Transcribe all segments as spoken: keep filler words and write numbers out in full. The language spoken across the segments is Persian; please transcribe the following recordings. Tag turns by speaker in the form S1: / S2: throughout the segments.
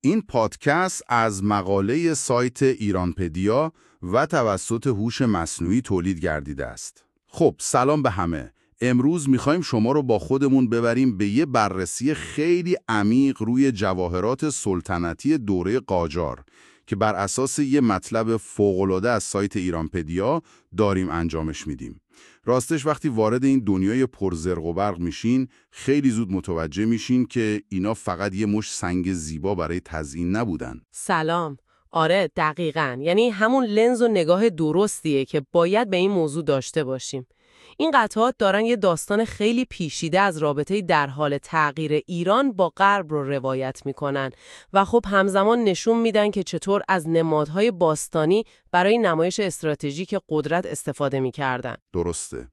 S1: این پادکست از مقاله سایت ایرانپدیا و توسط هوش مصنوعی تولید گردیده است. خب سلام به همه. امروز میخوایم شما رو با خودمون ببریم به یه بررسی خیلی عمیق روی جواهرات سلطنتی دوره قاجار که بر اساس یه مطلب فوق‌العاده از سایت ایرانپدیا داریم انجامش میدیم. راستش وقتی وارد این دنیای پرزرق و برق میشین خیلی زود متوجه میشین که اینا فقط یه مش سنگ زیبا برای تزیین نبودن.
S2: سلام. آره دقیقاً، یعنی همون لنز و نگاه درستیه که باید به این موضوع داشته باشیم. این قطعات دارن یه داستان خیلی پیچیده از رابطه در حال تغییر ایران با غرب رو روایت میکنن و خب همزمان نشون میدن که چطور از نمادهای باستانی برای نمایش استراتژیک قدرت استفاده میکردن.
S1: درسته.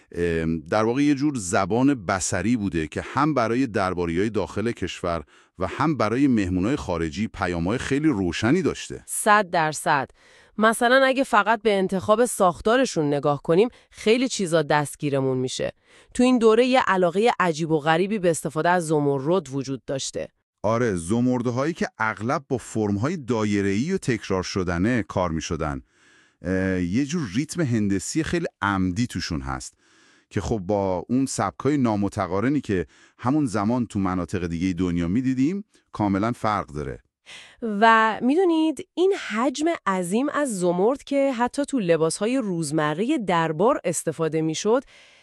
S1: در واقع یه جور زبان بصری بوده که هم برای درباریای داخل کشور و هم برای مهمونای خارجی پیام‌های خیلی روشنی داشته.
S2: صد درصد. مثلا اگه فقط به انتخاب ساختارشون نگاه کنیم خیلی چیزا دستگیرمون میشه. تو این دوره یه علاقه عجیب و غریبی به استفاده از زمرد وجود داشته.
S1: آره، زمردهایی که اغلب با فرم‌های دایره‌ای و تکرار شدنه کار می‌شدن. یه جور ریتم هندسی خیلی عمدی توشون هست که خب با اون سبکای نامتقارنی که همون زمان تو مناطق دیگه دنیا می‌دیدیم کاملا فرق داره.
S2: و میدونید این حجم عظیم از زمرد که حتی تو لباسهای روزمره دربار استفاده میشد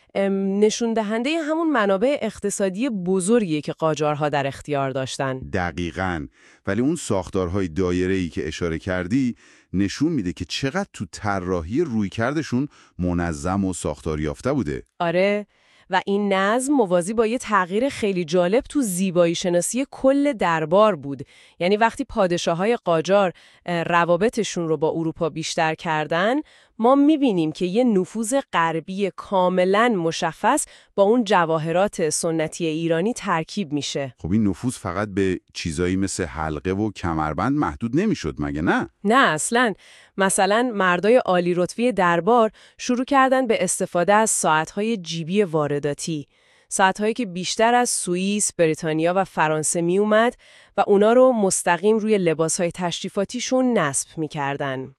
S2: نشون دهنده همون منابع اقتصادی بزرگیه که قاجارها در اختیار داشتن.
S1: دقیقاً. ولی اون ساختارهای دایره‌ای که اشاره کردی نشون میده که چقدر تو طراحی رویکردشون منظم و ساختار یافته بوده.
S2: آره، و این نظم موازی با یه تغییر خیلی جالب تو زیبایی شناسی کل دربار بود. یعنی وقتی پادشاه‌های قاجار روابطشون رو با اروپا بیشتر کردن، ما می‌بینیم که یه نفوذ غربی کاملاً مشخص با اون جواهرات سنتی ایرانی ترکیب میشه.
S1: خب این نفوذ فقط به چیزایی مثل حلقه و کمربند محدود نمیشد مگه نه؟
S2: نه اصلاً. مثلا مردای عالی رتبه دربار شروع کردن به استفاده از ساعت‌های جیبی وارداتی. ساعت‌هایی که بیشتر از سوئیس، بریتانیا و فرانسه می اومد و اونا رو مستقیم روی لباس‌های تشریفاتیشون نصب می‌کردن.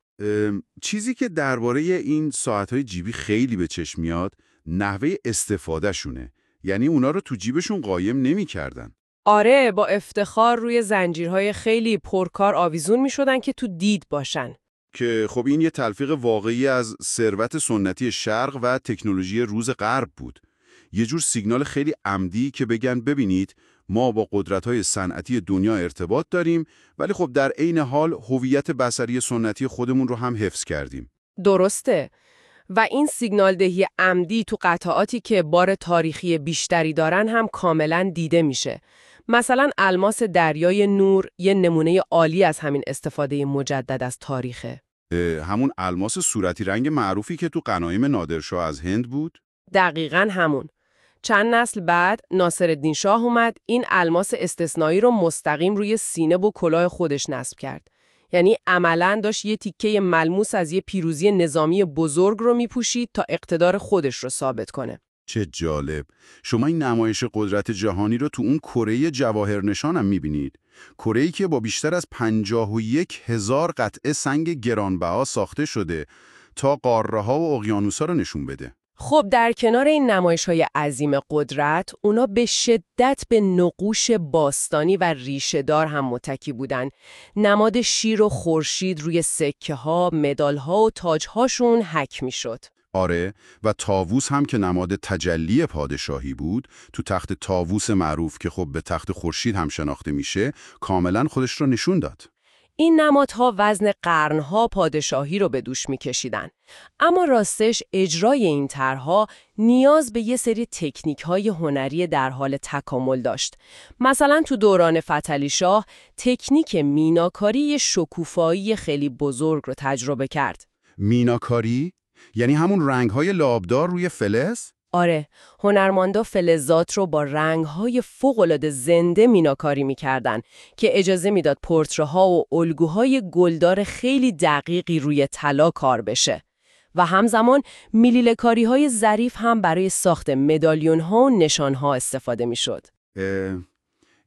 S1: چیزی که درباره این ساعت‌های جیبی خیلی به چشم میاد نحوه استفاده شونه. یعنی اونا رو تو جیبشون قایم نمی‌کردن.
S2: آره، با افتخار روی زنجیرهای خیلی پرکار آویزون می‌شدن که تو دید باشن.
S1: که خب این یه تلفیق واقعی از ثروت سنتی شرق و تکنولوژی روز غرب بود. یه جور سیگنال خیلی عمدی که بگن ببینید ما با قدرت‌های صنعتی دنیا ارتباط داریم ولی خب در عین حال هویت بصری سنتی خودمون رو هم حفظ کردیم.
S2: درسته. و این سیگنال دهی عمدی تو قطعاتی که بار تاریخی بیشتری دارن هم کاملاً دیده میشه. مثلا الماس دریای نور یه نمونه عالی از همین استفاده مجدد از تاریخه.
S1: همون الماس صورتی رنگ معروفی که تو غنایم نادرشاه از هند بود؟
S2: دقیقاً همون. چند نسل بعد ناصرالدین شاه اومد این الماس استثنایی رو مستقیم روی سینه و کلاه خودش نصب کرد. یعنی عملاً داشت یه تیکه ملموس از یه پیروزی نظامی بزرگ رو میپوشید تا اقتدار خودش رو ثابت کنه.
S1: چه جالب. شما این نمایش قدرت جهانی رو تو اون کره جواهر نشان هم میبینید. کره‌ای که با بیشتر از پنجاه و یک هزار قطعه سنگ گرانبها ساخته شده تا قاره‌ها و اقیانوس‌ها رو نشون بده.
S2: خب در کنار این نمایش‌های عظیم قدرت، اونا به شدت به نقوش باستانی و ریشه‌دار هم متکی بودن. نماد شیر و خورشید روی سکه‌ها، مدال‌ها و تاج‌هاشون حک می‌شد.
S1: آره، و طاووس هم که نماد تجلی پادشاهی بود، تو تخت طاووس معروف که خب به تخت خورشید هم شناخته میشه، کاملا خودش رو نشون داد.
S2: این نمادها وزن قرنها پادشاهی رو به دوش می‌کشیدن. اما راستش اجرای این طرح‌ها نیاز به یه سری تکنیک‌های هنری در حال تکامل داشت. مثلا تو دوران فتحعلی شاه تکنیک میناکاری یه شکوفایی خیلی بزرگ رو تجربه کرد.
S1: میناکاری؟ یعنی همون رنگ‌های لابدار روی فلز؟
S2: آره، هنرمندا فلزات رو با رنگ‌های فوق‌العاده زنده میناکاری می‌کردن که اجازه میداد پورتره‌ها و الگوهای گلدار خیلی دقیقی روی طلا کار بشه. و همزمان میلیله‌کاری‌های ظریف هم برای ساخت مدالیون‌ها و نشان‌ها استفاده می‌شد.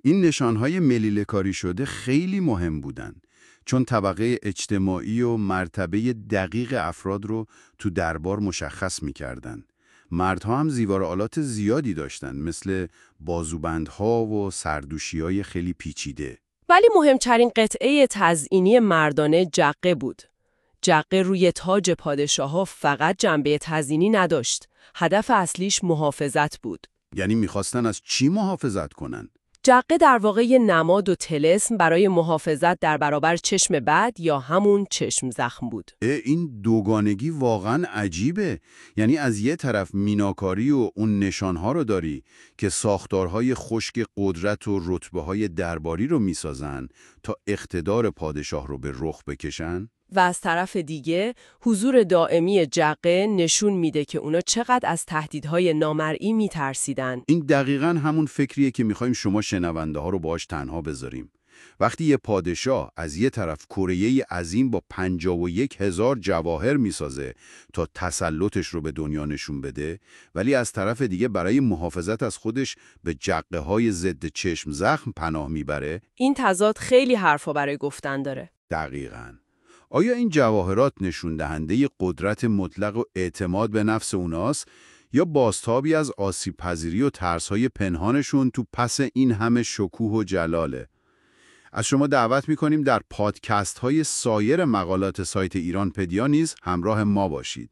S1: این نشانهای ملیله کاری شده خیلی مهم بودن، چون طبقه اجتماعی و مرتبه دقیق افراد رو تو دربار مشخص می‌کردن. مردها هم زیورآلات زیادی داشتن، مثل بازوبندها و سردوشی‌های خیلی پیچیده.
S2: ولی مهمترین قطعه تزئینی مردانه جقه بود. جقه روی تاج پادشاه‌ها فقط جنبه تزئینی نداشت. هدف اصلیش محافظت بود.
S1: یعنی می‌خواستن از چی محافظت کنن؟
S2: جقه در واقع یه نماد و طلسم برای محافظت در برابر چشم بد یا همون چشم زخم بود.
S1: این دوگانگی واقعا عجیبه. یعنی از یه طرف میناکاری و اون نشانها رو داری که ساختارهای خشک قدرت و رتبه‌های درباری رو میسازن تا اقتدار پادشاه رو به رخ بکشن.
S2: و از طرف دیگه حضور دائمی جقه نشون میده که اونا چقدر از تهدیدهای نامرئی میترسیدن.
S1: این دقیقاً همون فکریه که میخوایم شما شنونده ها رو باهاش تنها بذاریم. وقتی یه پادشاه از یه طرف کره‌ای عظیم با پنجاه و یک هزار جواهر میسازه تا تسلطش رو به دنیا نشون بده، ولی از طرف دیگه برای محافظت از خودش به جقه های ضد چشم زخم پناه میبره،
S2: این تضاد خیلی حرفا برای گفتن داره.
S1: دقیقاً. آیا این جواهرات نشون دهنده قدرت مطلق و اعتماد به نفس اوناست یا بازتابی از آسیب پذیری و ترس‌های پنهانشون تو پس این همه شکوه و جلاله؟ از شما دعوت می‌کنیم در پادکست‌های سایر مقالات سایت ایرانپدیا نیز همراه ما باشید.